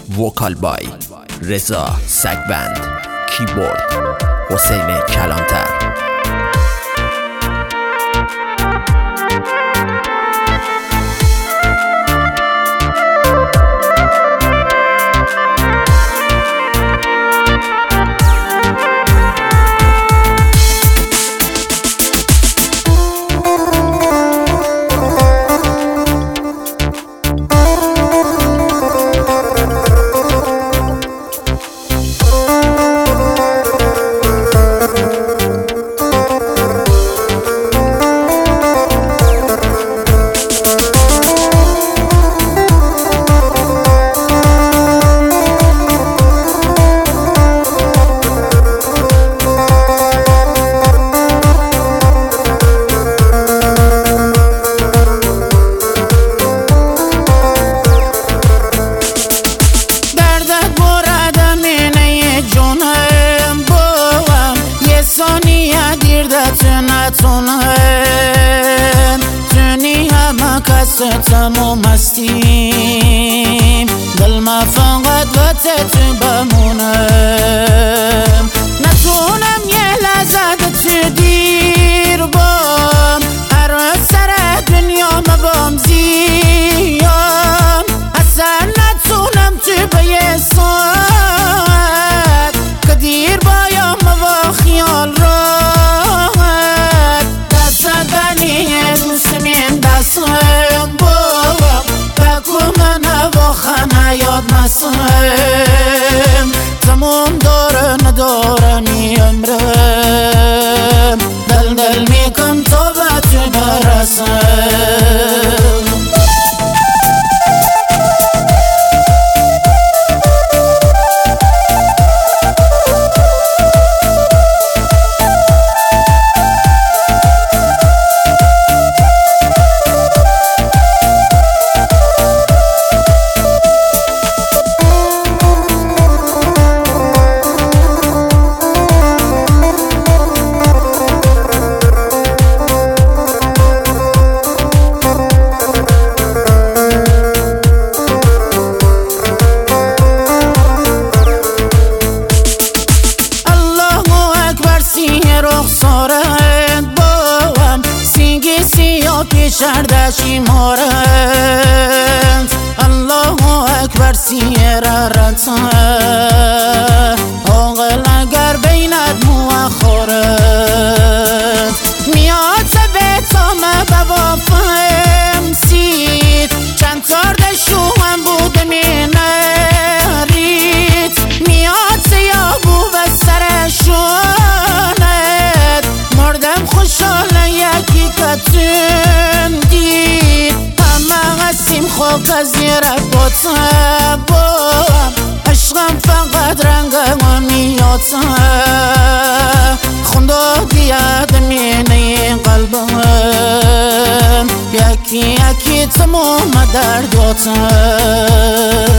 وکال بای رضا سگبند، کیبورد حسین کلانتر. تونی همه کس تموم هستیم، دل ما فقط وقت تو بمونم. نتونم یه لحظه تو دیر بام، هر سر دنیا مبام زیام. اصلا نتونم تو به یه ساعت که دیر بایم و خیال را تمام داره ندارمی عمرم، دل میکن تا به تو برسم. شردشی مارند الله اکبر سیرارت آقل اگر بینت مؤخرت میاد به تام بوافم سید چند تاردشو هم بود مینرید میاد سیابو به سرشونت مردم خوشحال یکی کتون خوب زیر بطم عشقم فقط رنگم میاد خونده دیاد مینه قلبم یکی یکی تمام درداتم.